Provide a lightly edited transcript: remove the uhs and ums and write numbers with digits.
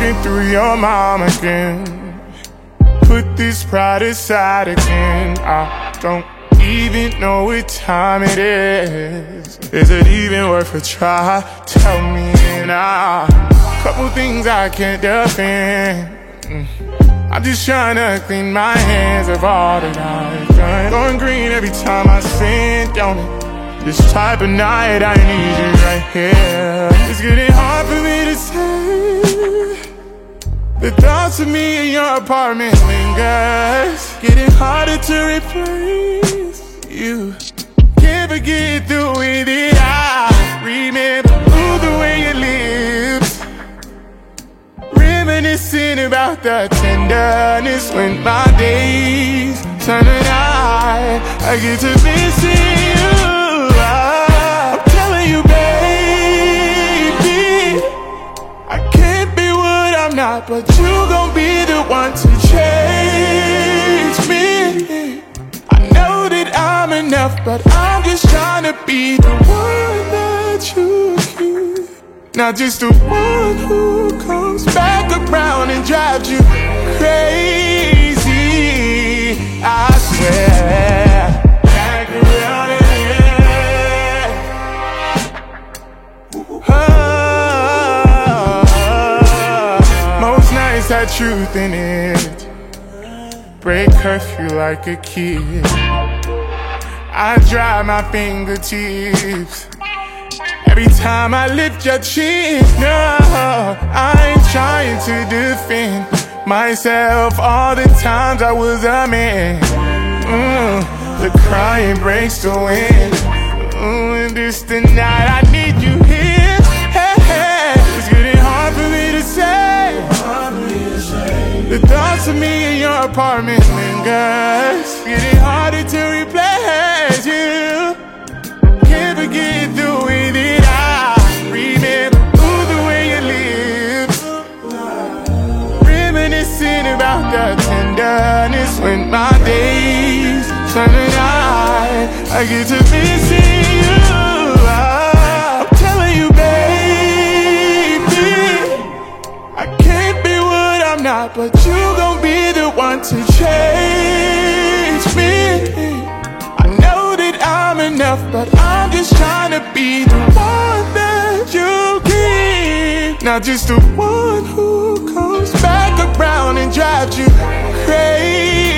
walking through your mind again. Put this pride aside again. I don't even know what time it is. Is it even worth a try? Tell me now. Couple things I can't defend. I'm just trying to clean my hands of all that I've done. Going green every time I sing, don't it? This type of night I need you right here. It's getting hard for me to say. The thoughts of me in your apartment lingers. Getting harder to replace you. Can't forget the way that I remember. Ooh, the way your lips. Reminiscing about the tenderness when my days turn to night. I get to missing you. I'm telling you, baby, I can't be what I'm not, but you gon' be the one to change me. I know that I'm enough, but I'm just trying to be the one that you keep. Not just the one who comes back around and drives you crazy. I swear. Back around and most nights had truth in it. Break curfew like a kid. I dry my fingertips every time I lift your chin. No, I ain't trying to defend myself all the times I was a man. The crying breaks the wind. And this the night I need you here. It's getting hard for me to say. The thoughts of me in your apartment lingers. Getting harder to replace you. Can't forget the way that I remember. Ooh, the way your lips. Reminiscing about the tenderness when my days turn to night. I get to missing you. I'm telling you, baby, I can't be what I'm not, but you gon' be the one to change me. I know that I'm enough, but I'm just trying to be the one that you keep. Not just the one who comes back around and drives you crazy.